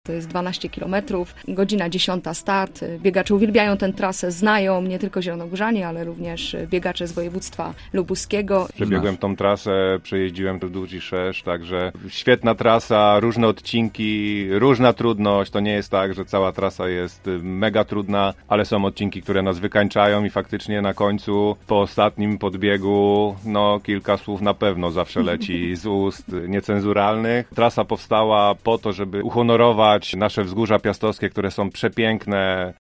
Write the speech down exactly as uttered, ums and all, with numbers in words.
To jest dwanaście kilometrów, godzina dziesiąta start. Biegacze uwielbiają tę trasę, znają nie tylko zielonogórzanie, ale również biegacze z województwa lubuskiego. Przebiegłem tą trasę, przejeździłem Duży Szerz, także świetna trasa, różne odcinki, różna trudność. To nie jest tak, że cała trasa jest mega trudna, ale są odcinki, które nas wykańczają i faktycznie na końcu, po ostatnim podbiegu, no kilka słów na pewno zawsze leci z ust niecenzuralnych. Trasa powstała po to, żeby uhonorować nasze wzgórza piastowskie, które są przepiękne.